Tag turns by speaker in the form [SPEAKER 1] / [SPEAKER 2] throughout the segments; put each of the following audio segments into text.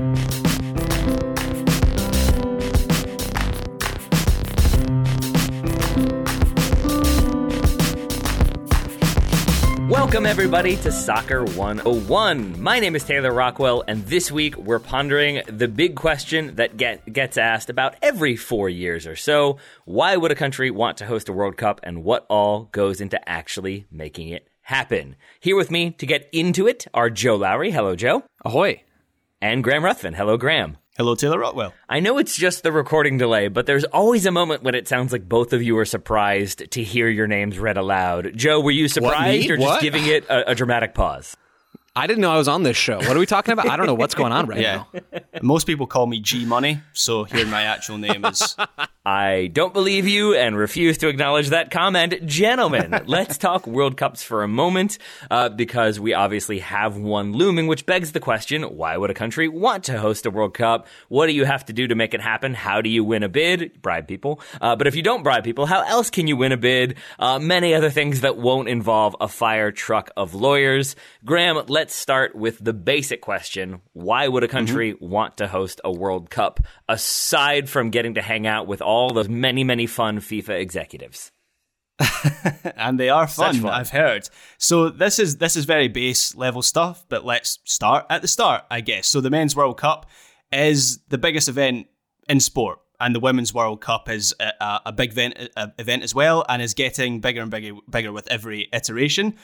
[SPEAKER 1] Welcome, everybody, to Soccer 101. My name is Taylor Rockwell, and this week we're pondering the big question that gets asked about every 4 years or so. Why would a country want to host a World Cup, and what all goes into actually making it happen? Here with me to get into it are Joe Lowry. Hello, Joe.
[SPEAKER 2] Ahoy.
[SPEAKER 1] And Graham Ruthven. Hello, Graham.
[SPEAKER 3] Hello, Taylor Rockwell.
[SPEAKER 1] I know it's just the recording delay, but there's always a moment when it sounds like both of you are surprised to hear your names read aloud. Joe, were you surprised or just giving it a dramatic pause?
[SPEAKER 2] I didn't know I was on this show. What are we talking about? I don't know what's going on right now.
[SPEAKER 3] Most people call me G Money, so here my actual name is.
[SPEAKER 1] I don't believe you and refuse to acknowledge that comment. Gentlemen, let's talk World Cups for a moment, because we obviously have one looming, which begs the question, why would a country want to host a World Cup? What do you have to do to make it happen? How do you win a bid? Bribe people. But if you don't bribe people, how else can you win a bid? Many other things that won't involve a fire truck of lawyers. Graham, let's start with the basic question. Why would a country want to host a World Cup, aside from getting to hang out with all those many, many fun FIFA executives?
[SPEAKER 3] And they are fun, I've heard. So this is very base level stuff, but let's start at the start, I guess. So the Men's World Cup is the biggest event in sport, and the Women's World Cup is a big event as well, and is getting bigger and bigger with every iteration.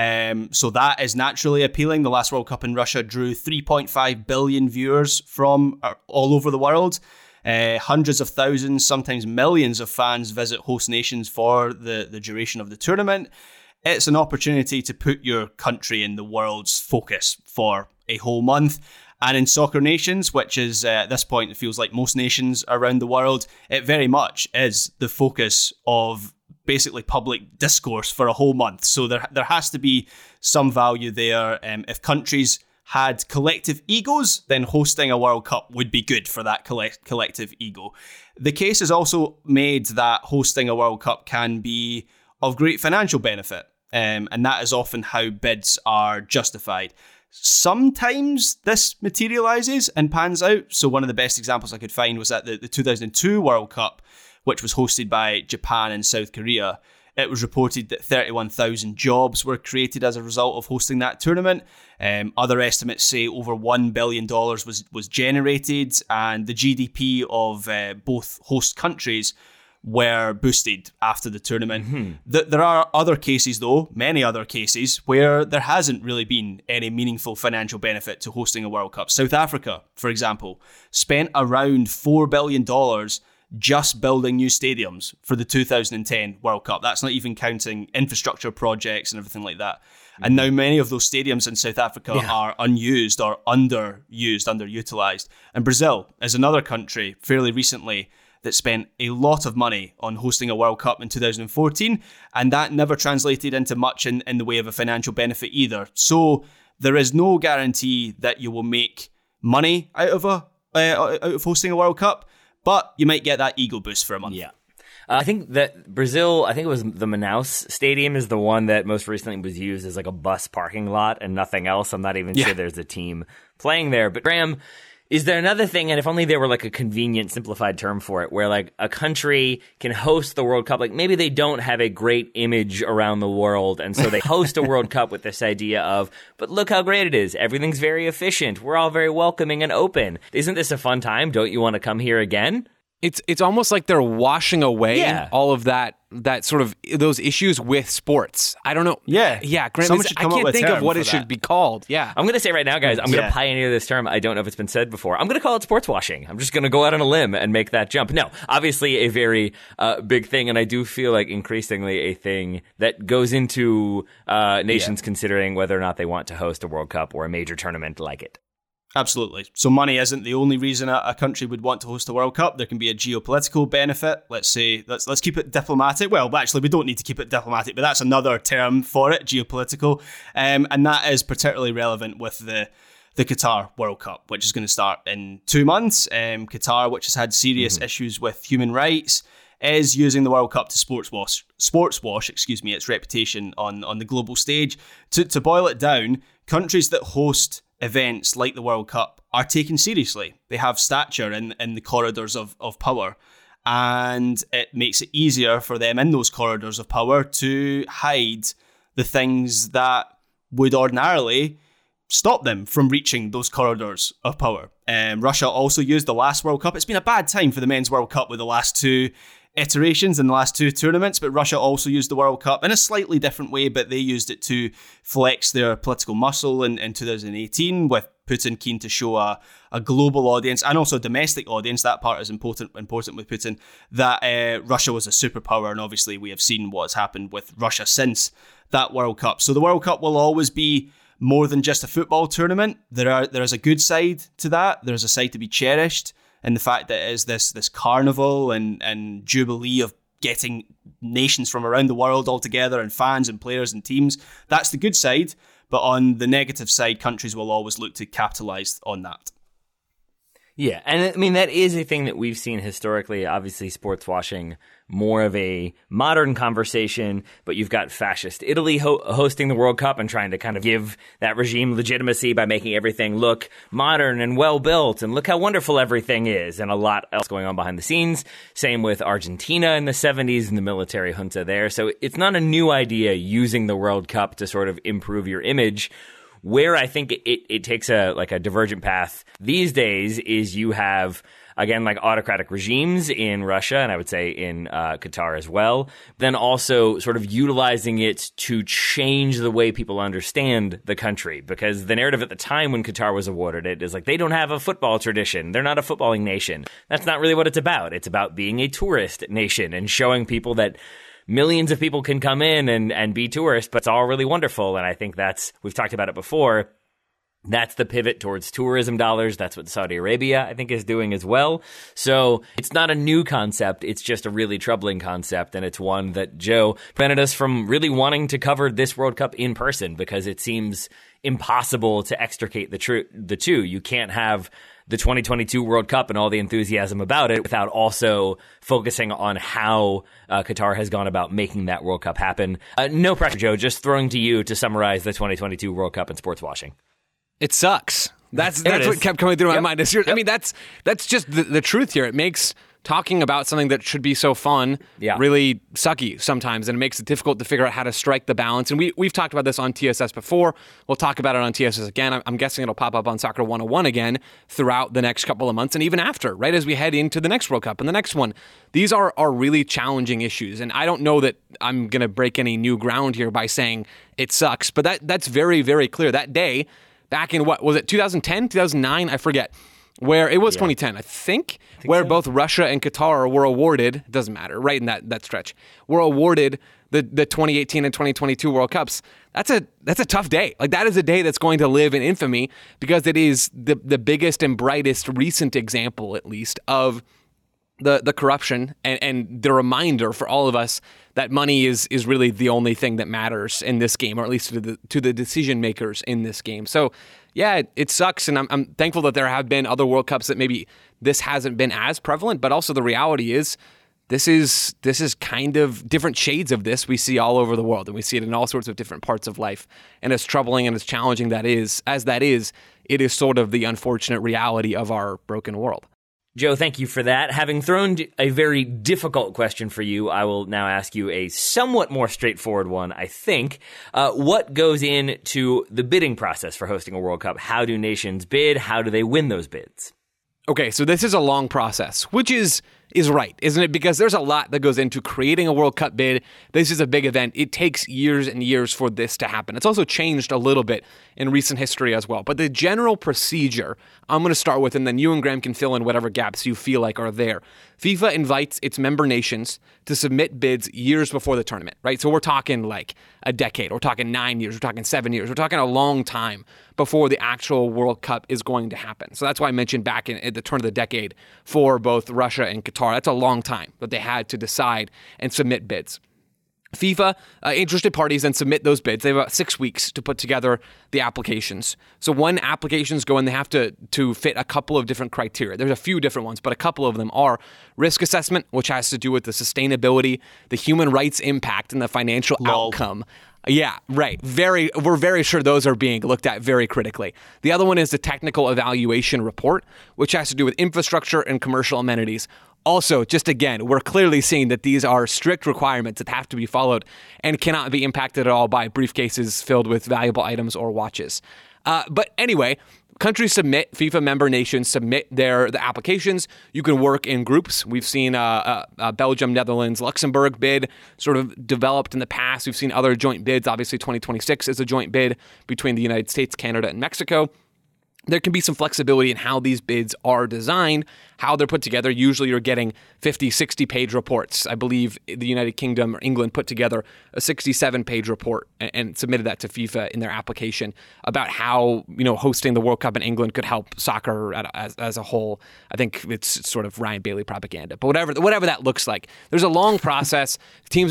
[SPEAKER 3] So that is naturally appealing. The last World Cup in Russia drew 3.5 billion viewers from all over the world. Hundreds of thousands, sometimes millions of fans visit host nations for the duration of the tournament. It's an opportunity to put your country in the world's focus for a whole month. And in soccer nations, which is at this point, it feels like most nations around the world, it very much is the focus of basically public discourse for a whole month. So there has to be some value there. If countries had collective egos, then hosting a World Cup would be good for that collective ego. The case is also made that hosting a World Cup can be of great financial benefit, and that is often how bids are justified. Sometimes this materializes and pans out. So one of the best examples I could find was at the 2002 World Cup, which was hosted by Japan and South Korea. It was reported that 31,000 jobs were created as a result of hosting that tournament. Other estimates say over $1 billion was generated, and the GDP of both host countries were boosted after the tournament. There are other cases, though, many other cases, where there hasn't really been any meaningful financial benefit to hosting a World Cup. South Africa, for example, spent around $4 billion just building new stadiums for the 2010 World Cup. That's not even counting infrastructure projects and everything like that. And now many of those stadiums in South Africa are unused or underutilized. And Brazil is another country fairly recently that spent a lot of money on hosting a World Cup in 2014, and that never translated into much in the way of a financial benefit either. So there is no guarantee that you will make money out of hosting a World Cup, but you might get that ego boost for a month.
[SPEAKER 1] Yeah. I think that Brazil, I think it was the Manaus Stadium is the one that most recently was used as like a bus parking lot and nothing else. I'm not even sure there's a team playing there. But Graham, is there another thing, and if only there were like a convenient simplified term for it, where like a country can host the World Cup, like maybe they don't have a great image around the world, and so they host a World Cup with this idea of, but look how great it is. Everything's very efficient. We're all very welcoming and open. Isn't this a fun time? Don't you want to come here again?
[SPEAKER 2] It's almost like they're washing away all of that sort of those issues with sports. I don't know.
[SPEAKER 3] Yeah.
[SPEAKER 2] Graham, I can't think of what it should be called. Yeah.
[SPEAKER 1] I'm going to say right now, guys, I'm going to pioneer this term. I don't know if it's been said before. I'm going to call it sports washing. I'm just going to go out on a limb and make that jump. No, obviously a very big thing, and I do feel like increasingly a thing that goes into nations considering whether or not they want to host a World Cup or a major tournament like it.
[SPEAKER 3] Absolutely. So money isn't the only reason a country would want to host a World Cup. There can be a geopolitical benefit. Let's say, let's keep it diplomatic. Well, actually, we don't need to keep it diplomatic, but that's another term for it, geopolitical. And that is particularly relevant with the Qatar World Cup, which is going to start in 2 months. Qatar, which has had serious issues with human rights, is using the World Cup to sports wash its reputation on the global stage. To boil it down, countries that host events like the World Cup are taken seriously. They have stature in the corridors of power. And it makes it easier for them in those corridors of power to hide the things that would ordinarily stop them from reaching those corridors of power. Russia also used the last World Cup. It's been a bad time for the Men's World Cup with the last two iterations in the last two tournaments, but Russia also used the World Cup in a slightly different way, but they used it to flex their political muscle in 2018 with Putin keen to show a global audience and also a domestic audience. That part is important with Putin, that Russia was a superpower, and obviously we have seen what's happened with Russia since that World Cup. So the World Cup will always be more than just a football tournament. There is a good side to that. There's a side to be cherished, and the fact that it is this carnival and jubilee of getting nations from around the world all together and fans and players and teams. That's the good side. But on the negative side, countries will always look to capitalize on that.
[SPEAKER 1] Yeah, and I mean, that is a thing that we've seen historically. Obviously, sports washing, more of a modern conversation, but you've got fascist Italy hosting the World Cup and trying to kind of give that regime legitimacy by making everything look modern and well-built, and look how wonderful everything is, and a lot else going on behind the scenes. Same with Argentina in the 70s and the military junta there. So it's not a new idea using the World Cup to sort of improve your image. Where I think it takes a divergent path these days is you have, again, like autocratic regimes in Russia, and I would say in Qatar as well, then also sort of utilizing it to change the way people understand the country. Because the narrative at the time when Qatar was awarded it is like, they don't have a football tradition. They're not a footballing nation. That's not really what it's about. It's about being a tourist nation and showing people that millions of people can come in and be tourists, but it's all really wonderful. And I think we've talked about it before, that's the pivot towards tourism dollars. That's what Saudi Arabia, I think, is doing as well. So it's not a new concept. It's just a really troubling concept. And it's one that, Joe, prevented us from really wanting to cover this World Cup in person, because it seems impossible to extricate the two. You can't have the 2022 World Cup and all the enthusiasm about it without also focusing on how Qatar has gone about making that World Cup happen. No pressure, Joe, just throwing to you to summarize the 2022 World Cup and sports washing.
[SPEAKER 2] It sucks. That's what kept coming through my mind. I mean, that's just the truth here. It makes talking about something that should be so fun really sucky sometimes, and it makes it difficult to figure out how to strike the balance. And we've talked about this on TSS before. We'll talk about it on TSS again. I'm guessing it'll pop up on Soccer 101 again throughout the next couple of months, and even after, right as we head into the next World Cup and the next one. These are really challenging issues, and I don't know that I'm going to break any new ground here by saying it sucks, but that's very, very clear. That day, back in, what was it, 2010, 2009? I forget. Where it was 2010, I think where so. Both Russia and Qatar were awarded, it doesn't matter, right in that stretch, were awarded the 2018 and 2022 World Cups. That's a tough day. Like, that is a day that's going to live in infamy, because it is the biggest and brightest recent example, at least, of the corruption and the reminder for all of us that money is really the only thing that matters in this game, or at least to the decision makers in this game. So yeah, it sucks, and I'm thankful that there have been other World Cups that maybe this hasn't been as prevalent, but also the reality is this is kind of different shades of this we see all over the world, and we see it in all sorts of different parts of life. And as troubling and as challenging that is, it is sort of the unfortunate reality of our broken world.
[SPEAKER 1] Joe, thank you for that. Having thrown a very difficult question for you, I will now ask you a somewhat more straightforward one, I think. What goes into the bidding process for hosting a World Cup? How do nations bid? How do they win those bids?
[SPEAKER 2] Okay, so this is a long process, which is right, isn't it? Because there's a lot that goes into creating a World Cup bid. This is a big event. It takes years and years for this to happen. It's also changed a little bit in recent history as well. But the general procedure, I'm going to start with, and then you and Graham can fill in whatever gaps you feel like are there. FIFA invites its member nations to submit bids years before the tournament, right? So we're talking like a decade. We're talking 9 years. We're talking 7 years. We're talking a long time before the actual World Cup is going to happen. So that's why I mentioned back at the turn of the decade for both Russia and Qatar. That's a long time that they had to decide and submit bids. FIFA, interested parties then submit those bids. They have about 6 weeks to put together the applications. So when applications go in, they have to fit a couple of different criteria. There's a few different ones, but a couple of them are risk assessment, which has to do with the sustainability, the human rights impact, and the financial outcome. Yeah, right. We're very sure those are being looked at very critically. The other one is the technical evaluation report, which has to do with infrastructure and commercial amenities. Also, just again, we're clearly seeing that these are strict requirements that have to be followed and cannot be impacted at all by briefcases filled with valuable items or watches. But anyway, countries submit, FIFA member nations submit the applications. You can work in groups. We've seen Belgium, Netherlands, Luxembourg bid sort of developed in the past. We've seen other joint bids. Obviously, 2026 is a joint bid between the United States, Canada, and Mexico. There can be some flexibility in how these bids are designed, how they're put together. Usually you're getting 50, 60-page reports. I believe the United Kingdom or England put together a 67-page report and submitted that to FIFA in their application about how, hosting the World Cup in England could help soccer as a whole. I think it's sort of Ryan Bailey propaganda, but whatever that looks like. There's a long process.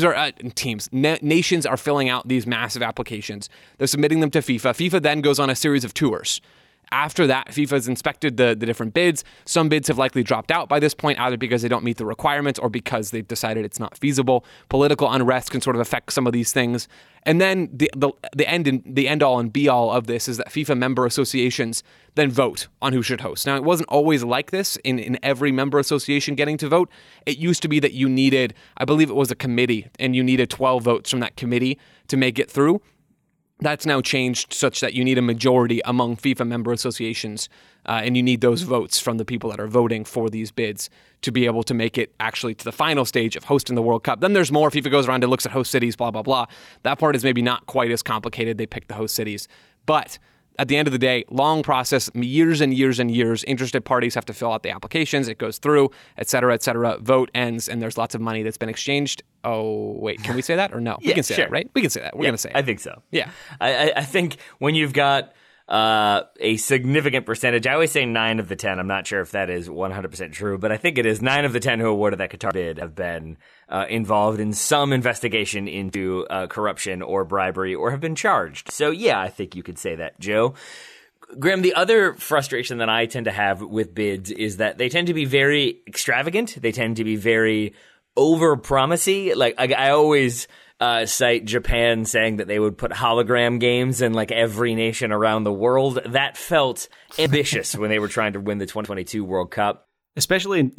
[SPEAKER 2] Nations are filling out these massive applications. They're submitting them to FIFA. FIFA then goes on a series of tours. After that, FIFA has inspected the different bids. Some bids have likely dropped out by this point, either because they don't meet the requirements or because they've decided it's not feasible. Political unrest can sort of affect some of these things. And then the end all and be all of this is that FIFA member associations then vote on who should host. Now, it wasn't always like this in every member association getting to vote. It used to be that you needed, I believe it was a committee, and you needed 12 votes from that committee to make it through. That's now changed such that you need a majority among FIFA member associations, and you need those votes from the people that are voting for these bids to be able to make it actually to the final stage of hosting the World Cup. Then there's more. FIFA goes around and looks at host cities, blah, blah, blah. That part is maybe not quite as complicated. They pick the host cities. But at the end of the day, long process, years and years and years. Interested parties have to fill out the applications. It goes through, et cetera, et cetera. Vote ends, and there's lots of money that's been exchanged. Oh, wait, can we say that or no?
[SPEAKER 1] Yeah,
[SPEAKER 2] we can say
[SPEAKER 1] sure.
[SPEAKER 2] that, right? We can say that. We're going to say it.
[SPEAKER 1] I think so.
[SPEAKER 2] Yeah.
[SPEAKER 1] I think when you've got a significant percentage, I always say 9 of the 10. I'm not sure if that is 100% true, but I think it is 9 of the 10 who awarded that Qatar bid have been involved in some investigation into corruption or bribery or have been charged. So, yeah, I think you could say that, Joe. Graham, the other frustration that I tend to have with bids is that they tend to be very extravagant. They tend to be very over-promisey. Like, I always cite Japan saying that they would put hologram games in like every nation around the world. That felt ambitious when they were trying to win the 2022 World Cup.
[SPEAKER 3] Especially,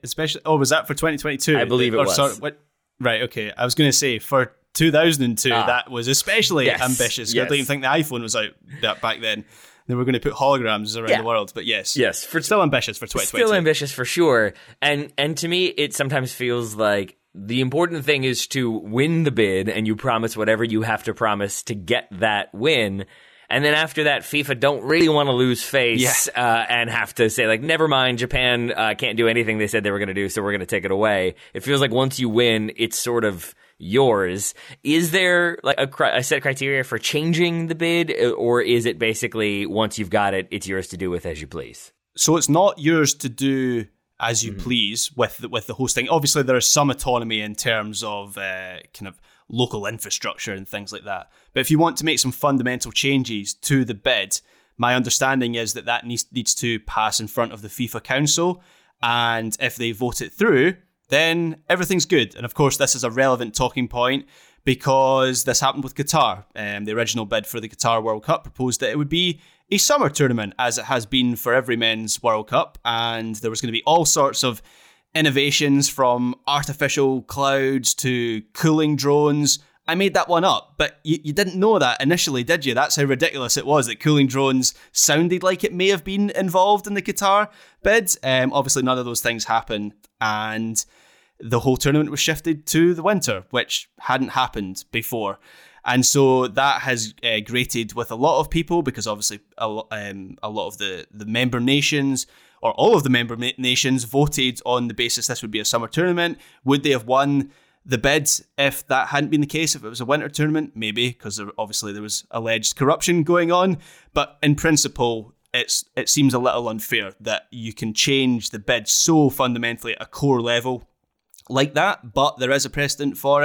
[SPEAKER 3] was that for 2022?
[SPEAKER 1] I believe it was.
[SPEAKER 3] Sorry, what? Right, okay. I was going to say, for 2002, that was especially ambitious. Yes. I don't even think the iPhone was out back then. They were going to put holograms around the world, but yes, still ambitious for 2022.
[SPEAKER 1] Still ambitious for sure, and to me, it sometimes feels like the important thing is to win the bid, and you promise whatever you have to promise to get that win. And then after that, FIFA don't really want to lose face and have to say, like, never mind, Japan can't do anything they said they were going to do, so we're going to take it away. It feels like once you win, it's sort of yours. Is there like a set criteria for changing the bid, or is it basically once you've got it, it's yours to do with as you please?
[SPEAKER 3] So it's not yours to do as you please with the hosting. Obviously, there is some autonomy in terms of kind of local infrastructure and things like that. But if you want to make some fundamental changes to the bid, my understanding is that needs to pass in front of the FIFA Council. And if they vote it through, then everything's good. And of course, this is a relevant talking point because this happened with Qatar. The original bid for the Qatar World Cup proposed that it would be a summer tournament, as it has been for every men's World Cup. And there was going to be all sorts of innovations, from artificial clouds to cooling drones. I made that one up, but you didn't know that initially, did you? That's how ridiculous it was that cooling drones sounded like it may have been involved in the Qatar bid. Obviously, none of those things happened, and the whole tournament was shifted to the winter, which hadn't happened before. And so that has grated with a lot of people, because obviously a lot of the member nations, or all of the member nations, voted on the basis this would be a summer tournament. Would they have won the bid if that hadn't been the case, if it was a winter tournament? Maybe, because obviously there was alleged corruption going on. But in principle, it seems a little unfair that you can change the bid so fundamentally at a core level like that. But there is a precedent for it,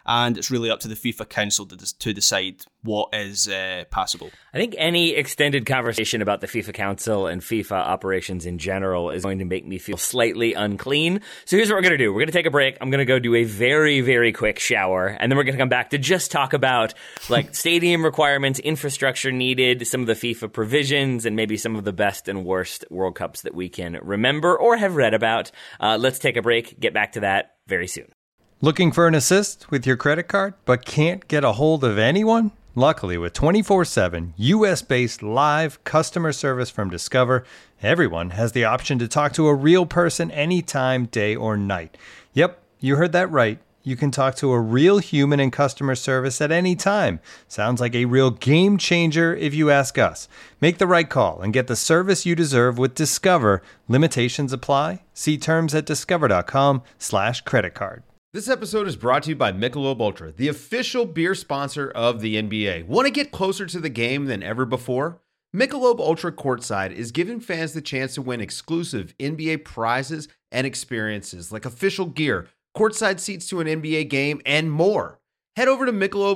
[SPEAKER 3] and it's really up to the FIFA Council to decide what is passable.
[SPEAKER 1] I think any extended conversation about the FIFA Council and FIFA operations in general is going to make me feel slightly unclean. So here's what we're going to do. We're going to take a break. I'm going to go do a very, very quick shower, and then we're going to come back to just talk about like stadium requirements, infrastructure needed, some of the FIFA provisions, and maybe some of the best and worst World Cups that we can remember or have read about. Let's take a break. Get back to that very soon.
[SPEAKER 4] Looking for an assist with your credit card, but can't get a hold of anyone? Luckily, with 24/7 U.S.-based live customer service from Discover, everyone has the option to talk to a real person anytime, day or night. Yep, you heard that right. You can talk to a real human in customer service at any time. Sounds like a real game changer if you ask us. Make the right call and get the service you deserve with Discover. Limitations apply. See terms at discover.com/creditcard.
[SPEAKER 5] This episode is brought to you by Michelob Ultra, the official beer sponsor of the NBA. Want to get closer to the game than ever before? Michelob Ultra Courtside is giving fans the chance to win exclusive NBA prizes and experiences like official gear, courtside seats to an NBA game, and more. Head over to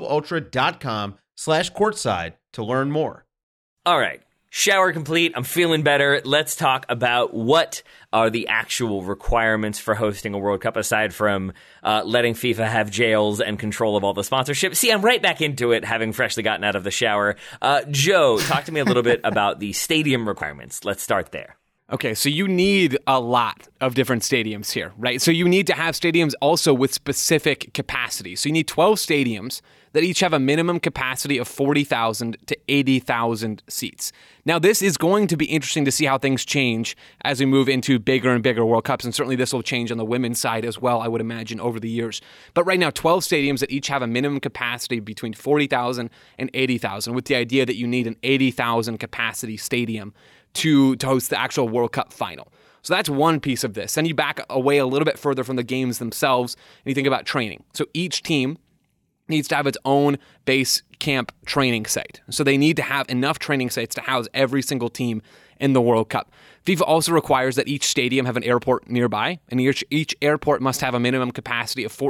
[SPEAKER 5] MichelobUltra.com/courtside to learn more.
[SPEAKER 1] All right. Shower complete. I'm feeling better. Let's talk about what are the actual requirements for hosting a World Cup aside from letting FIFA have jails and control of all the sponsorship. See, I'm right back into it, having freshly gotten out of the shower. Joe, talk to me a little bit about the stadium requirements. Let's start there.
[SPEAKER 2] Okay, so you need a lot of different stadiums here, right? So you need to have stadiums also with specific capacity. So you need 12 stadiums that each have a minimum capacity of 40,000 to 80,000 seats. Now, this is going to be interesting to see how things change as we move into bigger and bigger World Cups, and certainly this will change on the women's side as well, I would imagine, over the years. But right now, 12 stadiums that each have a minimum capacity between 40,000 and 80,000, with the idea that you need an 80,000 capacity stadium to host the actual World Cup final. So that's one piece of this. Then you back away a little bit further from the games themselves, and you think about training. So each team needs to have its own base camp training site. So they need to have enough training sites to house every single team in the World Cup. FIFA also requires that each stadium have an airport nearby, and each airport must have a minimum capacity of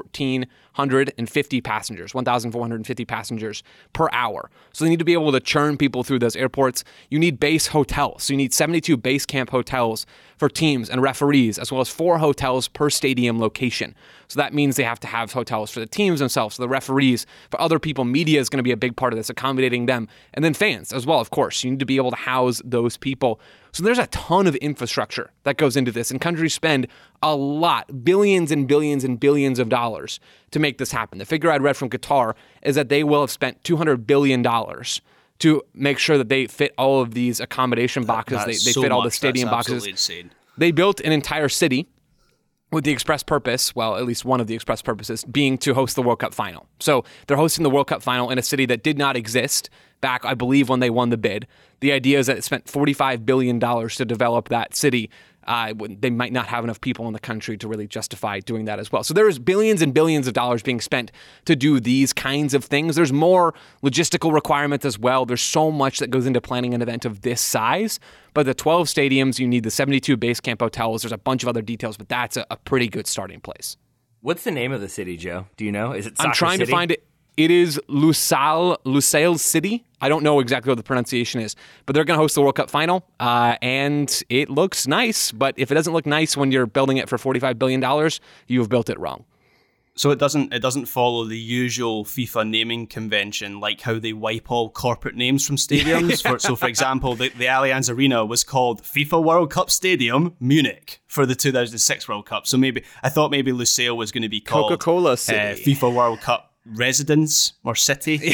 [SPEAKER 2] 1,450 passengers, 1,450 passengers per hour. So they need to be able to churn people through those airports. You need base hotels. So you need 72 base camp hotels for teams and referees, as well as 4 hotels per stadium location. So that means they have to have hotels for the teams themselves, for the referees, for other people. Media is going to be a big part of this, accommodating them. And then fans as well, of course. You need to be able to house those people. So there's a ton of infrastructure that goes into this, and countries spend a lot, billions and billions and billions of dollars to make this happen. The figure I'd read from Qatar is that they will have spent $200 billion to make sure that they fit all of these accommodation boxes. They fit all the stadium boxes.
[SPEAKER 3] Insane.
[SPEAKER 2] They built an entire city with the express purpose, well, at least one of the express purposes, being to host the World Cup final. So they're hosting the World Cup final in a city that did not exist back, I believe, when they won the bid. The idea is that it spent $45 billion to develop that city. They might not have enough people in the country to really justify doing that as well. So there's billions and billions of dollars being spent to do these kinds of things. There's more logistical requirements as well. There's so much that goes into planning an event of this size. But the 12 stadiums, you need the 72 base camp hotels. There's a bunch of other details, but that's a pretty good starting place.
[SPEAKER 1] What's the name of the city, Joe? Do you know? Is it Soccer
[SPEAKER 2] I'm trying
[SPEAKER 1] City?
[SPEAKER 2] to find it. It is Lusail City. I don't know exactly what the pronunciation is, but they're going to host the World Cup final, and it looks nice. But if it doesn't look nice when you're building it for $45 billion, you've built it wrong.
[SPEAKER 3] So it doesn't follow the usual FIFA naming convention, like how they wipe all corporate names from stadiums. For example, the Allianz Arena was called FIFA World Cup Stadium Munich for the 2006 World Cup. So I thought maybe Lusail was going to be called
[SPEAKER 2] Coca-Cola City.
[SPEAKER 3] FIFA World Cup Residence or City.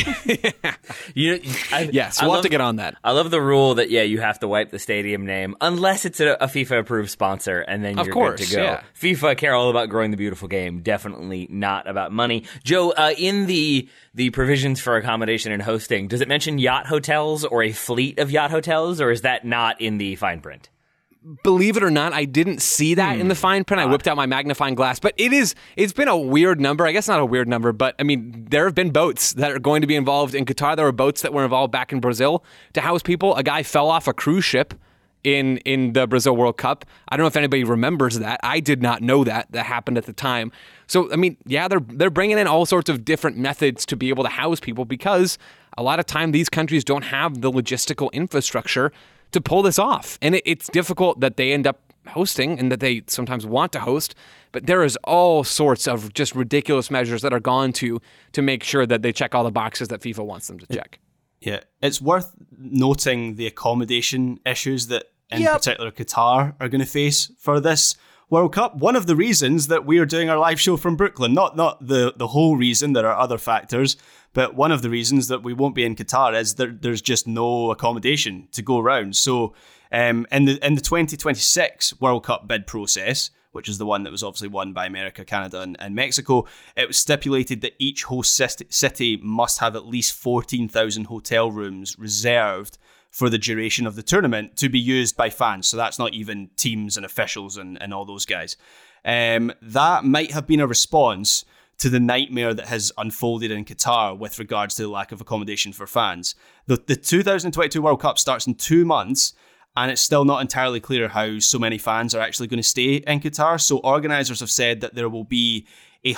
[SPEAKER 2] Yes, we'll have to get on that.
[SPEAKER 1] I love the rule that, you have to wipe the stadium name unless it's a FIFA-approved sponsor, and then you're good to go. Yeah. FIFA care all about growing the beautiful game, definitely not about money. Joe, in the provisions for accommodation and hosting, does it mention yacht hotels or a fleet of yacht hotels, or is that not in the fine print?
[SPEAKER 2] Believe it or not, I didn't see that in the fine print. I whipped out my magnifying glass, but it's been a weird number. I guess not a weird number, but I mean, there have been boats that are going to be involved in Qatar. There were boats that were involved back in Brazil to house people. A guy fell off a cruise ship in the Brazil World Cup. I don't know if anybody remembers that. I did not know that happened at the time. So, I mean, yeah, they're bringing in all sorts of different methods to be able to house people because a lot of time these countries don't have the logistical infrastructure to pull this off. And it's difficult that they end up hosting and that they sometimes want to host, but there is all sorts of just ridiculous measures that are gone to make sure that they check all the boxes that FIFA wants them to check.
[SPEAKER 3] Yeah, it's worth noting the accommodation issues that in particular Qatar are going to face for this World Cup. One of the reasons that we are doing our live show from Brooklyn, not the whole reason, there are other factors, but one of the reasons that we won't be in Qatar is there's just no accommodation to go around. So in the 2026 World Cup bid process, which is the one that was obviously won by America, Canada, and Mexico, it was stipulated that each host city must have at least 14,000 hotel rooms reserved for the duration of the tournament to be used by fans. So that's not even teams and officials and all those guys. That might have been a response to the nightmare that has unfolded in Qatar with regards to the lack of accommodation for fans. The 2022 World Cup starts in 2 months, and it's still not entirely clear how so many fans are actually going to stay in Qatar. So organisers have said that there will be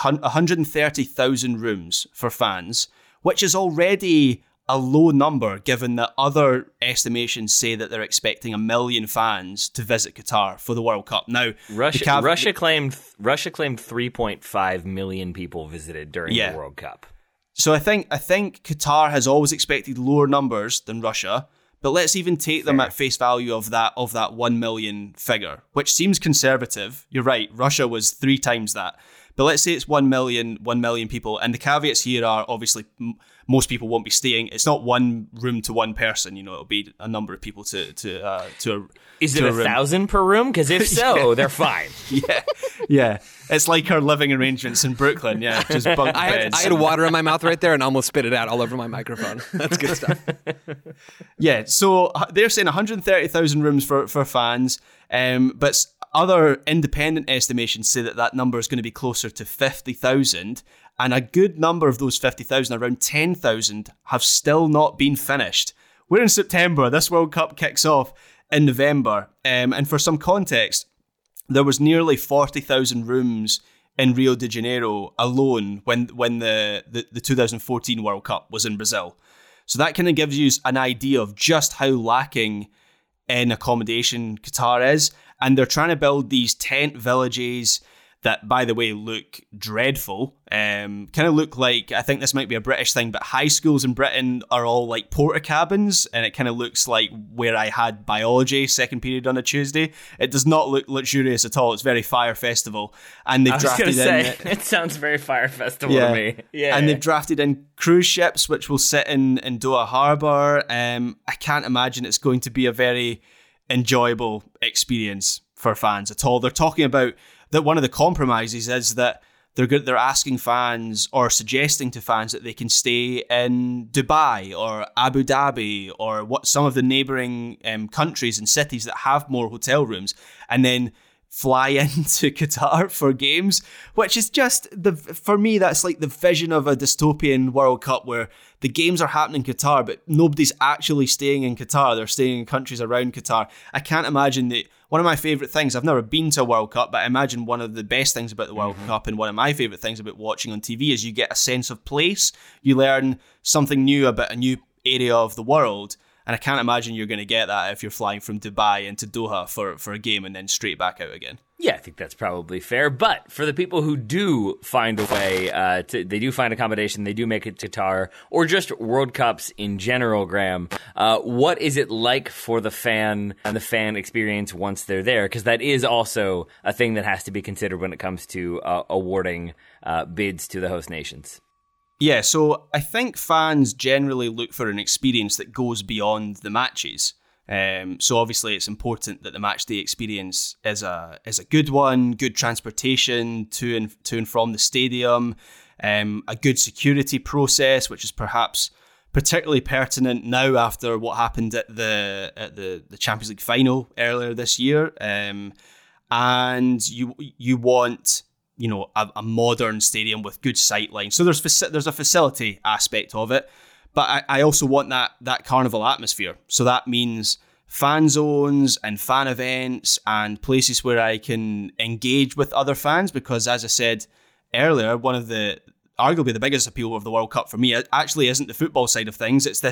[SPEAKER 3] 130,000 rooms for fans, which is already a low number given that other estimations say that they're expecting 1 million fans to visit Qatar for the World Cup. Now,
[SPEAKER 1] Russia claimed 3.5 million people visited during the World Cup.
[SPEAKER 3] So I think Qatar has always expected lower numbers than Russia. But let's even take them at face value of that 1 million figure, which seems conservative. You're right, Russia was 3 times that. But let's say it's 1 million people. And the caveats here are obviously most people won't be staying. It's not one room to one person. It'll be a number of people to
[SPEAKER 1] Is it 1,000 per room? Because if so, they're fine.
[SPEAKER 3] Yeah. It's like our living arrangements in Brooklyn. Yeah, just bunk beds.
[SPEAKER 2] I had water in my mouth right there and almost spit it out all over my microphone. That's good stuff.
[SPEAKER 3] Yeah, so they're saying 130,000 rooms for fans, but other independent estimations say that number is going to be closer to 50,000, and a good number of those 50,000, around 10,000, have still not been finished. We're in September. This World Cup kicks off in November, and for some context, there was nearly 40,000 rooms in Rio de Janeiro alone when the 2014 World Cup was in Brazil. So that kind of gives you an idea of just how lacking in accommodation Qatar is. And they're trying to build these tent villages that, by the way, look dreadful. Kind of look like, I think this might be a British thing, but high schools in Britain are all like porta cabins, and it kind of looks like where I had biology second period on a Tuesday. It does not look luxurious at all. It's very Fire Festival, and they've drafted in.
[SPEAKER 1] It sounds very Fire Festival to me. Yeah,
[SPEAKER 3] and they've drafted in cruise ships which will sit in Doha Harbour. I can't imagine it's going to be a very enjoyable experience for fans at all. They're talking about that one of the compromises is that they're asking fans or suggesting to fans that they can stay in Dubai or Abu Dhabi or some of the neighbouring countries and cities that have more hotel rooms, and then fly into Qatar for games, which is just, for me, that's like the vision of a dystopian World Cup where the games are happening in Qatar, but nobody's actually staying in Qatar. They're staying in countries around Qatar. I can't imagine that. One of my favourite things, I've never been to a World Cup, but I imagine one of the best things about the World Cup and one of my favourite things about watching on TV is you get a sense of place. You learn something new about a new area of the world. And I can't imagine you're going to get that if you're flying from Dubai into Doha for a game and then straight back out again.
[SPEAKER 1] Yeah, I think that's probably fair. But for the people who do find a way, they do find accommodation, they do make it to Qatar, or just World Cups in general, Graham, what is it like for the fan and the fan experience once they're there? Because that is also a thing that has to be considered when it comes to awarding bids to the host nations.
[SPEAKER 3] Yeah, so I think fans generally look for an experience that goes beyond the matches. So obviously it's important that the match day experience is a good one, good transportation to and from the stadium, a good security process, which is perhaps particularly pertinent now after what happened at the Champions League final earlier this year. And you want, a modern stadium with good sightlines. So there's a facility aspect of it, but I also want that carnival atmosphere. So that means fan zones and fan events and places where I can engage with other fans, because as I said earlier, one of the arguably the biggest appeal of the World Cup for me actually isn't the football side of things. It's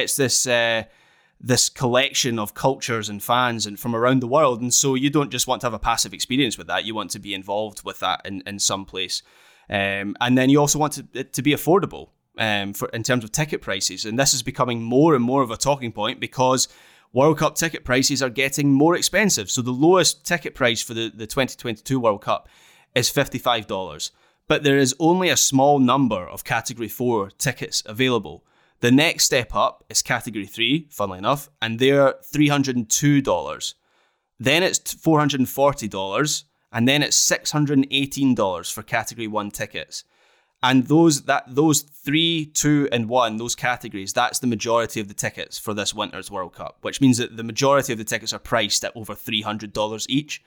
[SPEAKER 3] this collection of cultures and fans and from around the world. And so you don't just want to have a passive experience with that. You want to be involved with that in some place. And then you also want it to be affordable in terms of ticket prices. And this is becoming more and more of a talking point because World Cup ticket prices are getting more expensive. So the lowest ticket price for the 2022 World Cup is $55. But there is only a small number of Category 4 tickets available. The next step up is Category 3, funnily enough, and they're $302. Then it's $440, and then it's $618 for Category 1 tickets. And those 3, 2, and 1, those categories, that's the majority of the tickets for this winter's World Cup, which means that the majority of the tickets are priced at over $300 each.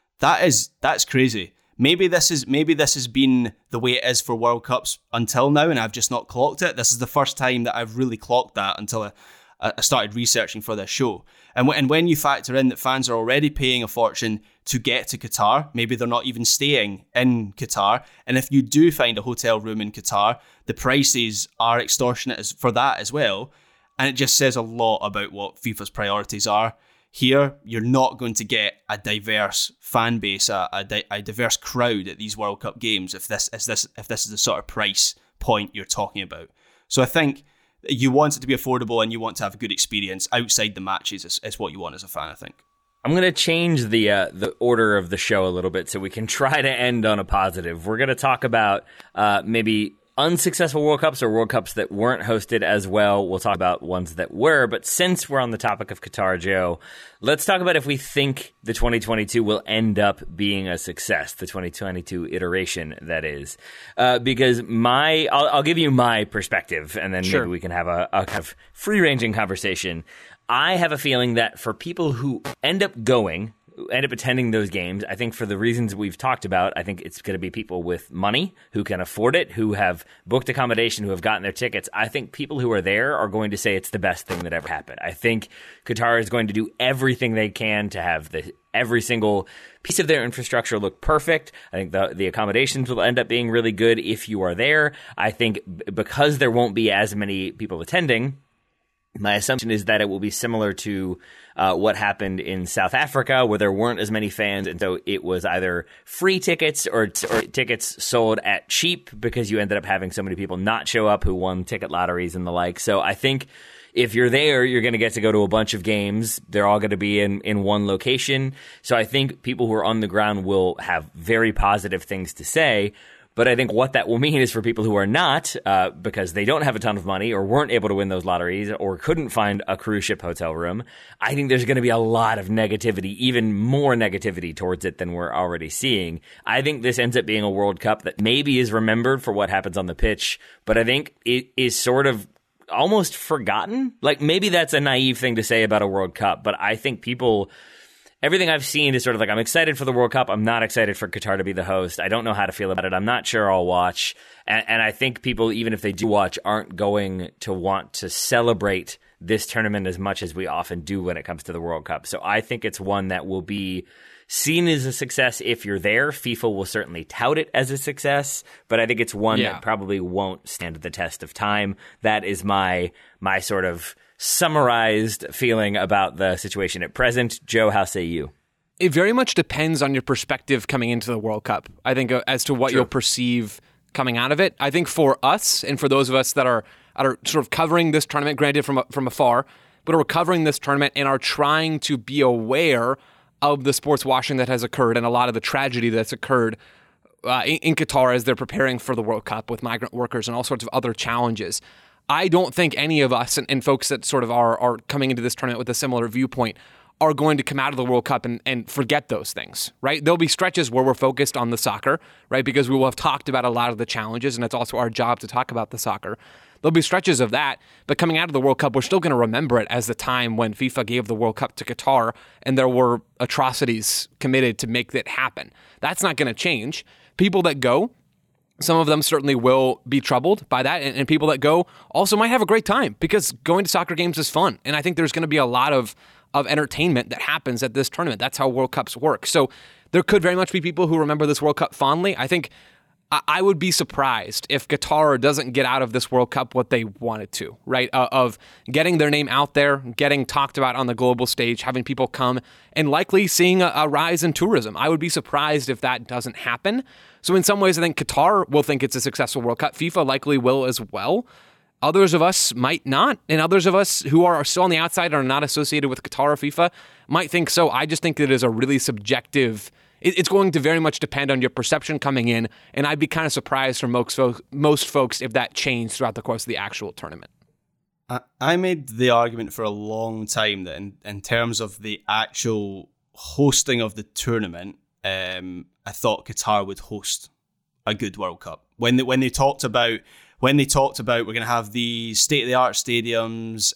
[SPEAKER 3] That's crazy. Maybe this has been the way it is for World Cups until now, and I've just not clocked it. This is the first time that I've really clocked that until I started researching for this show. And when you factor in that fans are already paying a fortune to get to Qatar, maybe they're not even staying in Qatar, and if you do find a hotel room in Qatar, the prices are extortionate for that as well. And it just says a lot about what FIFA's priorities are. Here, you're not going to get a diverse fan base, a diverse crowd at these World Cup games if this is the sort of price point you're talking about. So I think you want it to be affordable and you want to have a good experience outside the matches is what you want as a fan, I think.
[SPEAKER 1] I'm going to change the order of the show a little bit so we can try to end on a positive. We're going to talk about maybe unsuccessful World Cups or World Cups that weren't hosted as well. We'll talk about ones that were, but since we're on the topic of Qatar, Joe, let's talk about if we think the 2022 will end up being a success, the 2022 iteration, that is. Because I'll give you my perspective, and then maybe we can have a kind of free-ranging conversation. I have a feeling that for people who end up attending those games, I think for the reasons we've talked about, I think it's going to be people with money who can afford it, who have booked accommodation, who have gotten their tickets. I think people who are there are going to say it's the best thing that ever happened. I think Qatar is going to do everything they can to have every single piece of their infrastructure look perfect. I think the accommodations will end up being really good if you are there. I think because there won't be as many people attending, my assumption is that it will be similar to what happened in South Africa, where there weren't as many fans, and so it was either free tickets or tickets sold at cheap because you ended up having so many people not show up who won ticket lotteries and the like. So I think if you're there, you're going to get to go to a bunch of games. They're all going to be in one location. So I think people who are on the ground will have very positive things to say. But I think what that will mean is for people who are not, because they don't have a ton of money or weren't able to win those lotteries or couldn't find a cruise ship hotel room, I think there's going to be a lot of negativity, even more negativity towards it than we're already seeing. I think this ends up being a World Cup that maybe is remembered for what happens on the pitch, but I think it is sort of almost forgotten. Like, maybe that's a naive thing to say about a World Cup, but I think everything I've seen is sort of like, I'm excited for the World Cup. I'm not excited for Qatar to be the host. I don't know how to feel about it. I'm not sure I'll watch. And I think people, even if they do watch, aren't going to want to celebrate this tournament as much as we often do when it comes to the World Cup. So I think it's one that will be seen as a success if you're there. FIFA will certainly tout it as a success, but I think it's one that probably won't stand the test of time. That is my sort of summarized feeling about the situation at present. Joe, how say you?
[SPEAKER 2] It very much depends on your perspective coming into the World Cup, I think, as to what you'll perceive coming out of it. I think for us, and for those of us that are sort of covering this tournament, granted from afar, but are covering this tournament and are trying to be aware of the sports washing that has occurred and a lot of the tragedy that's occurred in Qatar as they're preparing for the World Cup with migrant workers and all sorts of other challenges. I don't think any of us and folks that sort of are coming into this tournament with a similar viewpoint are going to come out of the World Cup and forget those things, right? There'll be stretches where we're focused on the soccer, right? Because we will have talked about a lot of the challenges, and it's also our job to talk about the soccer. There'll be stretches of that, but coming out of the World Cup, we're still going to remember it as the time when FIFA gave the World Cup to Qatar and there were atrocities committed to make that happen. That's not going to change. People that go, some of them certainly will be troubled by that, and people that go also might have a great time because going to soccer games is fun. And I think there's going to be a lot of of entertainment that happens at this tournament. That's how World Cups work. So there could very much be people who remember this World Cup fondly. I think I would be surprised if Qatar doesn't get out of this World Cup what they wanted to, right? Of getting their name out there, getting talked about on the global stage, having people come, and likely seeing a rise in tourism. I would be surprised if that doesn't happen. So in some ways, I think Qatar will think it's a successful World Cup. FIFA likely will as well. Others of us might not, and others of us who are still on the outside and are not associated with Qatar or FIFA might think so. I just think it is a really subjective. It's going to very much depend on your perception coming in, and I'd be kind of surprised for most folks if that changed throughout the course of the actual tournament.
[SPEAKER 3] I made the argument for a long time that in terms of the actual hosting of the tournament, I thought Qatar would host a good World Cup. When they talked about we're going to have the state-of-the-art stadiums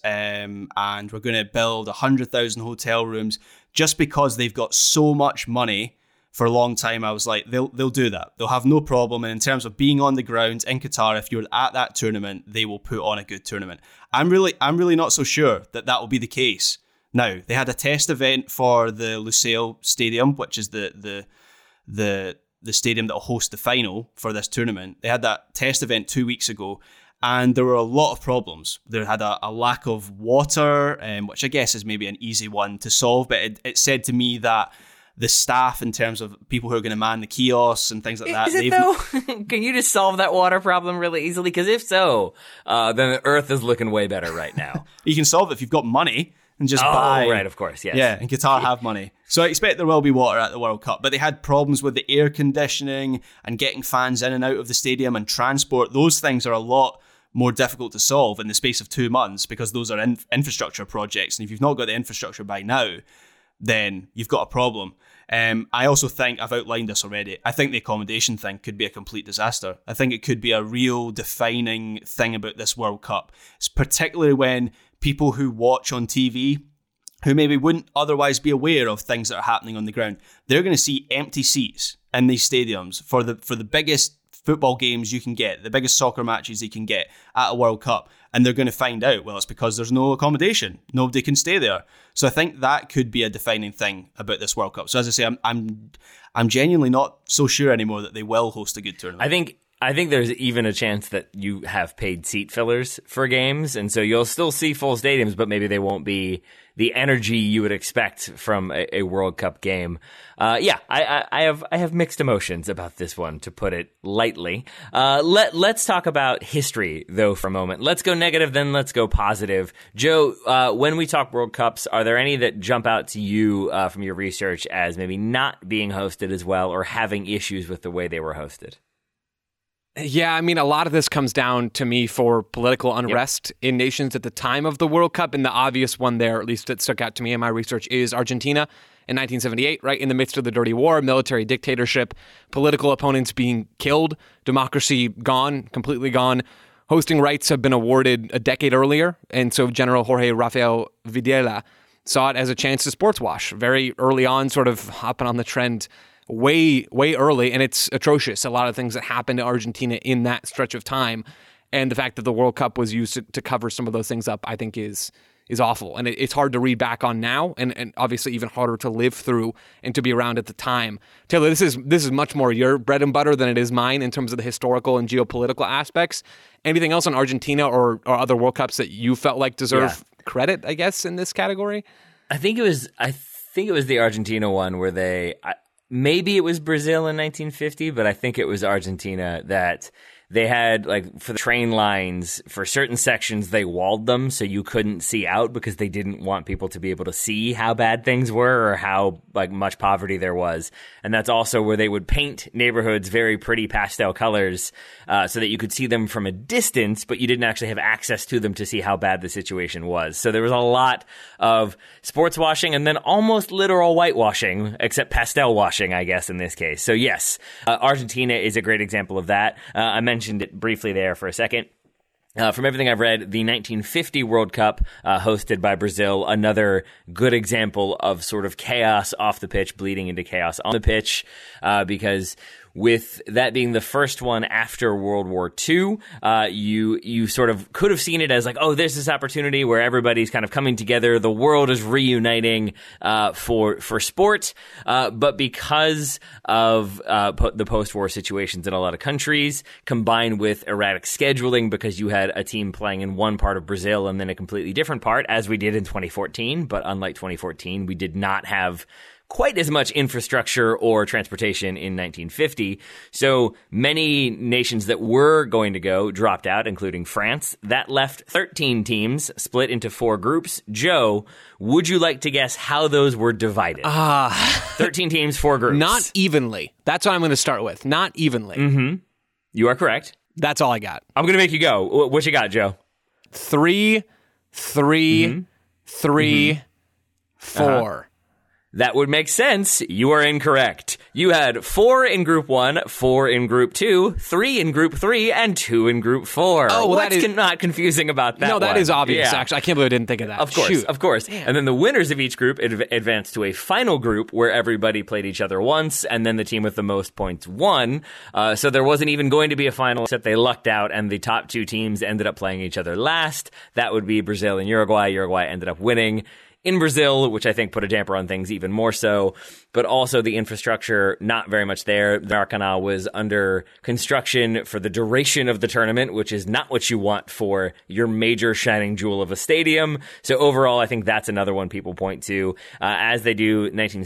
[SPEAKER 3] and we're going to build 100,000 hotel rooms, just because they've got so much money for a long time, I was like, they'll do that. They'll have no problem. And in terms of being on the ground in Qatar, if you're at that tournament, they will put on a good tournament. I'm really not so sure that will be the case. Now, they had a test event for the Lusail Stadium, which is the stadium that will host the final for this tournament. They had that test event 2 weeks ago, and there were a lot of problems. There had a lack of water, which I guess is maybe an easy one to solve, but it said to me that the staff, in terms of people who are going to man the kiosks and things like that.
[SPEAKER 1] Is it though? Can you just solve that water problem really easily? Because if so, then the Earth is looking way better right now.
[SPEAKER 3] You can solve it if you've got money and just buy.
[SPEAKER 1] Oh, right, of course, yes.
[SPEAKER 3] Yeah, and Qatar have money. So I expect there will be water at the World Cup. But they had problems with the air conditioning and getting fans in and out of the stadium and transport. Those things are a lot more difficult to solve in the space of 2 months, because those are infrastructure projects. And if you've not got the infrastructure by now, then you've got a problem. I also think, I've outlined this already, I think the accommodation thing could be a complete disaster. I think it could be a real defining thing about this World Cup. It's particularly when people who watch on TV, who maybe wouldn't otherwise be aware of things that are happening on the ground, they're going to see empty seats in these stadiums for the biggest football games you can get, the biggest soccer matches you can get at a World Cup. And they're going to find out, well, it's because there's no accommodation. Nobody can stay there. So I think that could be a defining thing about this World Cup. So as I say, I'm genuinely not so sure anymore that they will host a good tournament.
[SPEAKER 1] I think there's even a chance that you have paid seat fillers for games, and so you'll still see full stadiums, but maybe they won't be the energy you would expect from a World Cup game. I have mixed emotions about this one, to put it lightly. Let's talk about history, though, for a moment. Let's go negative, then let's go positive. Joe, when we talk World Cups, are there any that jump out to you from your research as maybe not being hosted as well, or having issues with the way they were hosted?
[SPEAKER 2] Yeah, I mean, a lot of this comes down to me for political unrest in nations at the time of the World Cup. And the obvious one there, at least that stuck out to me in my research, is Argentina in 1978, right in the midst of the dirty war, military dictatorship, political opponents being killed, democracy gone, completely gone. Hosting rights have been awarded a decade earlier. And so General Jorge Rafael Videla saw it as a chance to sports wash very early on, sort of hopping on the trend way early, and it's atrocious. A lot of things that happened to Argentina in that stretch of time, and the fact that the World Cup was used to cover some of those things up, I think is awful. And it's hard to read back on now, and obviously even harder to live through and to be around at the time. Taylor, this is much more your bread and butter than it is mine in terms of the historical and geopolitical aspects. Anything else on Argentina or other World Cups that you felt like deserve credit, I guess, in this category?
[SPEAKER 1] I think it was the Argentina one where maybe it was Brazil in 1950, but I think it was Argentina that they had, like, for the train lines, for certain sections, they walled them so you couldn't see out because they didn't want people to be able to see how bad things were or how, like, much poverty there was. And that's also where they would paint neighborhoods very pretty pastel colors so that you could see them from a distance, but you didn't actually have access to them to see how bad the situation was. So there was a lot of sports washing and then almost literal whitewashing, except pastel washing, I guess, in this case. So yes, Argentina is a great example of that. I mentioned it briefly there for a second. From everything I've read, the 1950 World Cup, hosted by Brazil, another good example of sort of chaos off the pitch bleeding into chaos on the pitch, because with that being the first one after World War II, you sort of could have seen it as like, oh, there's this opportunity where everybody's kind of coming together, the world is reuniting for sport, but because of the post-war situations in a lot of countries, combined with erratic scheduling because you had a team playing in one part of Brazil and then a completely different part, as we did in 2014, but unlike 2014, we did not have quite as much infrastructure or transportation in 1950. So many nations that were going to go dropped out, including France. That left 13 teams split into 4 groups. Joe, would you like to guess how those were divided? 13 teams, 4 groups.
[SPEAKER 2] Not evenly. That's what I'm going to start with. Not evenly.
[SPEAKER 1] Mm-hmm. You are correct.
[SPEAKER 2] That's all I got.
[SPEAKER 1] I'm going to make you go. What you got, Joe?
[SPEAKER 2] 3, 3, 3, 4.
[SPEAKER 1] That would make sense. You are incorrect. You had 4 in Group 1, 4 in Group 2, 3 in Group 3, and 2 in Group 4.
[SPEAKER 2] Oh, well,
[SPEAKER 1] What's not confusing about that?
[SPEAKER 2] No, that
[SPEAKER 1] one?
[SPEAKER 2] is obvious,
[SPEAKER 1] Yeah.
[SPEAKER 2] actually. I can't believe I didn't think of that.
[SPEAKER 1] Of course,
[SPEAKER 2] Shoot.
[SPEAKER 1] of course. Damn. And then the winners of each group advanced to a final group where everybody played each other once, and then the team with the most points won. So there wasn't even going to be a final, except they lucked out, and the top 2 teams ended up playing each other last. That would be Brazil and Uruguay. Uruguay ended up winning in Brazil, which I think put a damper on things even more so, but also the infrastructure, not very much there. Maracanã was under construction for the duration of the tournament, which is not what you want for your major shining jewel of a stadium. So overall, I think that's another one people point to, as they do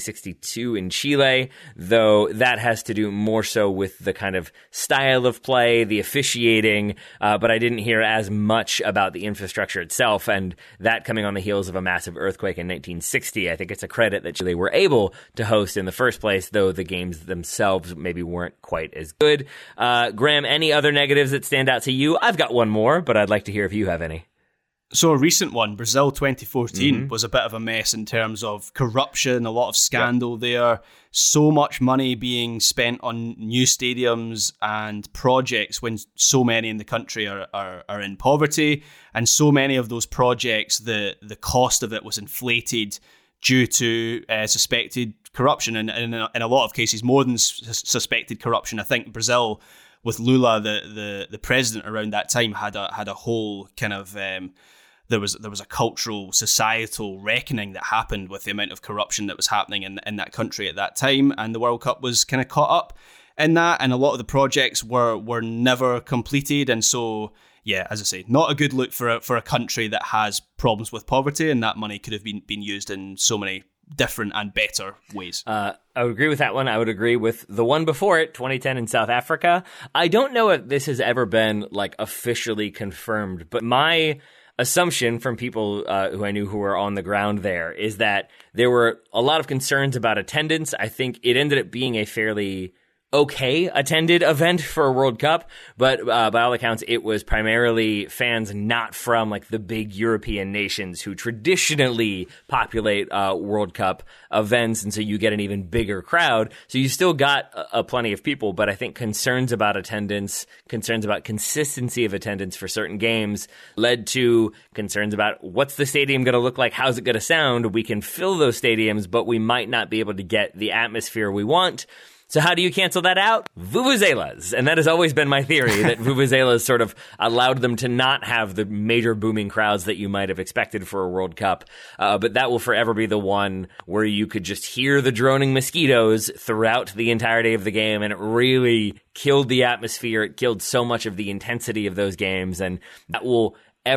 [SPEAKER 1] 1962 in Chile, though that has to do more so with the kind of style of play, the officiating, but I didn't hear as much about the infrastructure itself, and that coming on the heels of a massive earthquake in 1960. I think it's a credit that they were able to host in the first place, though the games themselves maybe weren't quite as good. Graham, any other negatives that stand out to you? I've got one more, but I'd like to hear if you have any.
[SPEAKER 3] So a recent one, Brazil 2014, was a bit of a mess in terms of corruption, a lot of scandal there, so much money being spent on new stadiums and projects when so many in the country are in poverty, and so many of those projects, the cost of it was inflated due to suspected corruption, and in a lot of cases more than suspected corruption. I think Brazil, with Lula, the president around that time, had a whole kind of there was a cultural, societal reckoning that happened with the amount of corruption that was happening in that country at that time, and the World Cup was kind of caught up in that, and a lot of the projects were never completed, and so yeah, as I say, not a good look for a country that has problems with poverty, and that money could have been used in so many different and better ways.
[SPEAKER 1] I would agree with that one. I would agree with the one before it, 2010 in South Africa. I don't know if this has ever been like officially confirmed, but my assumption from people who I knew who were on the ground there is that there were a lot of concerns about attendance. I think it ended up being a fairly okay attended event for a World Cup, but by all accounts, it was primarily fans not from like the big European nations who traditionally populate World Cup events, and so you get an even bigger crowd. So you still got plenty of people, but I think concerns about attendance, concerns about consistency of attendance for certain games led to concerns about what's the stadium going to look like, how's it going to sound. We can fill those stadiums, but we might not be able to get the atmosphere we want. So how do you cancel that out? Vuvuzelas. And that has always been my theory, that Vuvuzelas sort of allowed them to not have the major booming crowds that you might have expected for a World Cup. But that will forever be the one where you could just hear the droning mosquitoes throughout the entirety of the game, and it really killed the atmosphere. It killed so much of the intensity of those games, and that will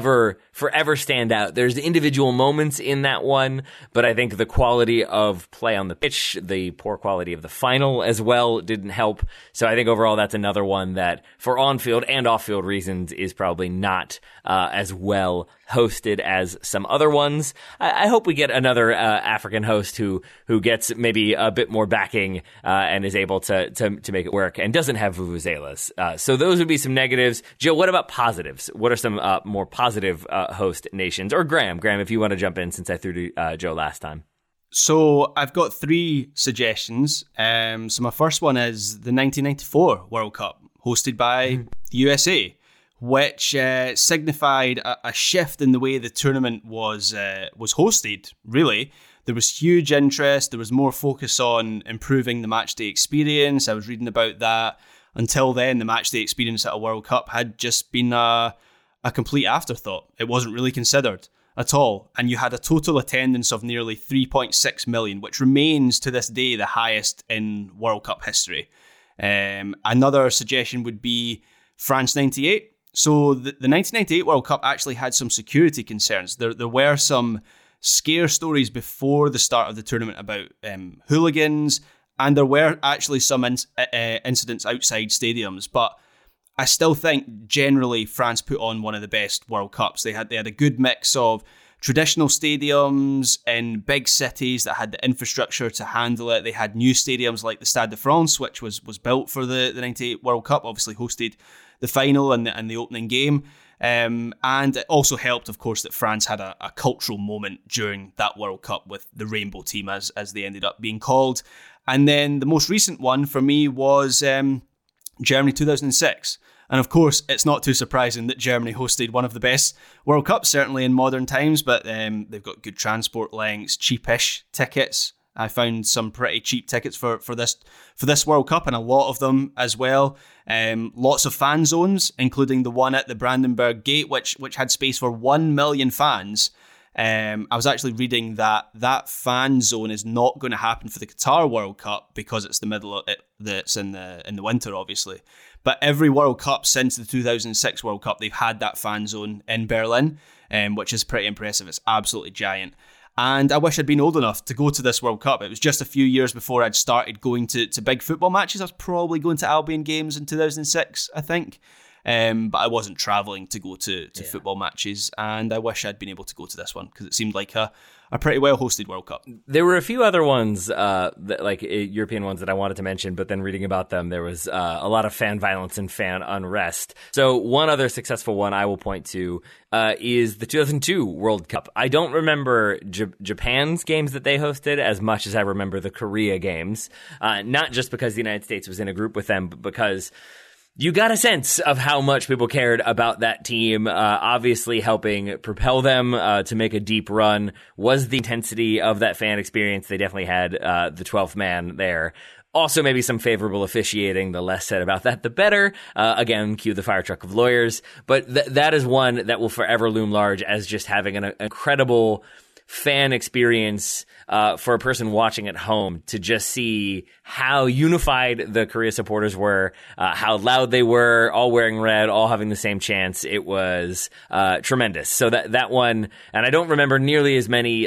[SPEAKER 1] forever stand out. There's individual moments in that one, but I think the quality of play on the pitch, the poor quality of the final as well didn't help. So I think overall that's another one that, for on-field and off-field reasons, is probably not as well hosted as some other ones. I hope we get another African host who gets maybe a bit more backing and is able to make it work and doesn't have vuvuzelas. So those would be some negatives. Joe, what about positives? What are some more positive host nations? Or Graham, if you want to jump in since I threw to Joe last time.
[SPEAKER 3] So I've got 3 suggestions. So my first one is the 1994 World Cup, hosted by the USA, which signified a shift in the way the tournament was hosted, really. there was huge interest. There was more focus on improving the matchday experience. I was reading about that. Until then, the matchday experience at a World Cup had just been a complete afterthought. It wasn't really considered at all. And you had a total attendance of nearly 3.6 million, which remains to this day the highest in World Cup history. Another suggestion would be France 98. So the 1998 World Cup actually had some security concerns. There were some scare stories before the start of the tournament about hooligans, and there were actually some incidents outside stadiums. But I still think generally France put on one of the best World Cups. They had a good mix of traditional stadiums in big cities that had the infrastructure to handle it. They had new stadiums like the Stade de France, which was built for the 98 World Cup, obviously hosted the final and the opening game. And it also helped, of course, that France had a cultural moment during that World Cup with the Rainbow Team, as they ended up being called. And then the most recent one for me was Germany 2006. And of course, it's not too surprising that Germany hosted one of the best World Cups, certainly in modern times, but they've got good transport links, cheapish tickets. I found some pretty cheap tickets for this World Cup, and a lot of them as well. Lots of fan zones, including the one at the Brandenburg Gate, which had space for 1 million fans. I was actually reading that fan zone is not going to happen for the Qatar World Cup because it's the middle of it. It's in the winter, obviously. But every World Cup since the 2006 World Cup, they've had that fan zone in Berlin, which is pretty impressive. It's absolutely giant. And I wish I'd been old enough to go to this World Cup. It was just a few years before I'd started going to big football matches. I was probably going to Albion games in 2006, I think. But I wasn't travelling to go to football matches. And I wish I'd been able to go to this one because it seemed like a pretty well-hosted World Cup.
[SPEAKER 1] There were a few other ones, European ones that I wanted to mention, but then reading about them, there was a lot of fan violence and fan unrest. So one other successful one I will point to is the 2002 World Cup. I don't remember Japan's games that they hosted as much as I remember the Korea games, not just because the United States was in a group with them, but because you got a sense of how much people cared about that team. Obviously helping propel them to make a deep run was the intensity of that fan experience. They definitely had the 12th man there. Also, maybe some favorable officiating. The less said about that, the better. Again, cue the fire truck of lawyers. But that is one that will forever loom large as just having an incredible fan experience for a person watching at home to just see how unified the Korea supporters were, how loud they were, all wearing red, all having the same chants. It was tremendous. So that one, and I don't remember nearly as many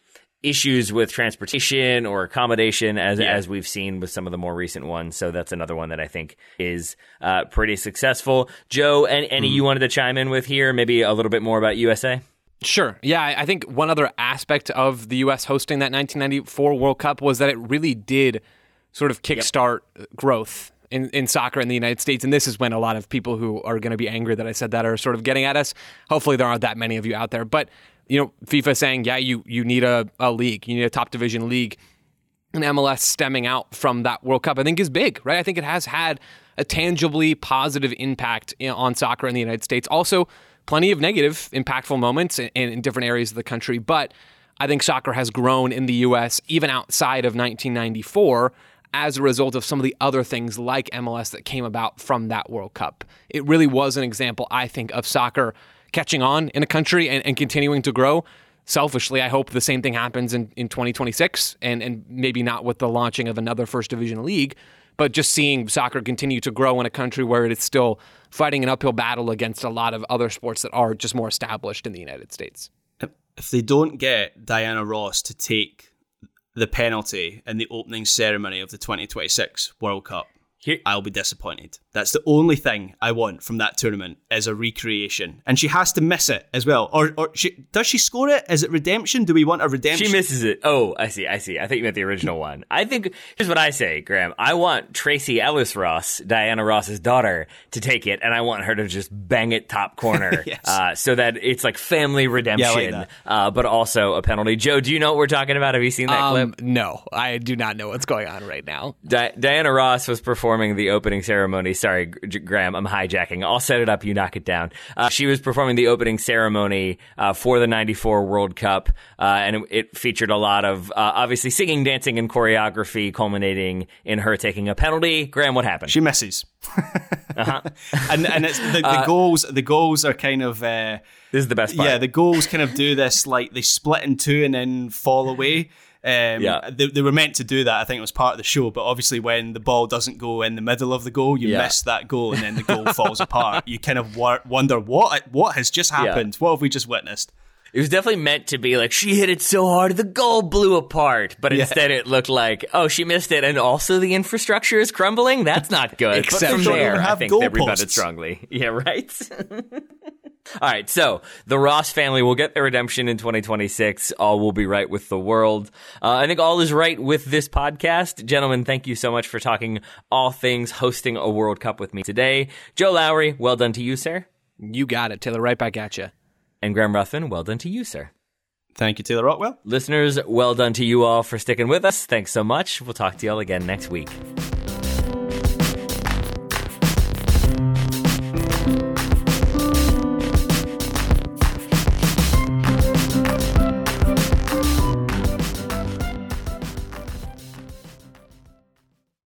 [SPEAKER 1] issues with transportation or accommodation as we've seen with some of the more recent ones. So that's another one that I think is pretty successful. Joe, any you wanted to chime in with here? Maybe a little bit more about USA?
[SPEAKER 2] Sure. Yeah, I think one other aspect of the U.S. hosting that 1994 World Cup was that it really did sort of kickstart growth in soccer in the United States. And this is when a lot of people who are going to be angry that I said that are sort of getting at us. Hopefully there aren't that many of you out there. But, FIFA saying, yeah, you need a league. You need a top division league. And MLS stemming out from that World Cup, I think, is big, right? I think it has had a tangibly positive impact on soccer in the United States. Also, plenty of negative, impactful moments in different areas of the country, but I think soccer has grown in the U.S. even outside of 1994 as a result of some of the other things like MLS that came about from that World Cup. It really was an example, I think, of soccer catching on in a country and continuing to grow. Selfishly, I hope the same thing happens in 2026 and maybe not with the launching of another First Division league, but just seeing soccer continue to grow in a country where it is still fighting an uphill battle against a lot of other sports that are just more established in the United States.
[SPEAKER 3] If they don't get Diana Ross to take the penalty in the opening ceremony of the 2026 World Cup, I'll be disappointed. That's the only thing I want from that tournament is a recreation. And she has to miss it as well. Or does she score it? Is it redemption? Do we want a redemption?
[SPEAKER 1] She misses it. Oh, I see. I think you meant the original one. I think, here's what I say, Graham. I want Tracy Ellis Ross, Diana Ross's daughter, to take it, and I want her to just bang it top corner. Yes. So that it's like family redemption, like but also a penalty. Joe, do you know what we're talking about? Have you seen that clip?
[SPEAKER 2] No, I do not know what's going on right now.
[SPEAKER 1] Diana Ross was performing performing the opening ceremony. Sorry, Graham, I'm hijacking. I'll set it up. You knock it down. She was performing the opening ceremony for the 94 World Cup, and it featured a lot of obviously singing, dancing, and choreography, culminating in her taking a penalty. Graham, what happened?
[SPEAKER 3] She misses. and it's the goals. The goals are kind of.
[SPEAKER 1] This is the best part.
[SPEAKER 3] Yeah, the goals kind of do this, like they split in two and then fall away. They were meant to do that. I think it was part of the show, but obviously when the ball doesn't go in the middle of the goal, you miss that goal, and then the goal falls apart. You kind of wonder what has just happened. What have we just witnessed?
[SPEAKER 1] It was definitely meant to be like, she hit it so hard, the goal blew apart. But instead it looked like, oh, she missed it, and also the infrastructure is crumbling? That's not good.
[SPEAKER 3] Except
[SPEAKER 1] but from there,
[SPEAKER 3] I think they
[SPEAKER 1] rebutted strongly. Yeah, right? All right, so the Ross family will get their redemption in 2026. All will be right with the world. I think all is right with this podcast. Gentlemen, thank you so much for talking all things hosting a World Cup with me today. Joe Lowry, well done to you, sir.
[SPEAKER 2] You got it, Taylor. Right back at you.
[SPEAKER 1] And Graham Ruthven, well done to you, sir.
[SPEAKER 3] Thank you, Taylor Rockwell.
[SPEAKER 1] Listeners, well done to you all for sticking with us. Thanks so much. We'll talk to you all again next week.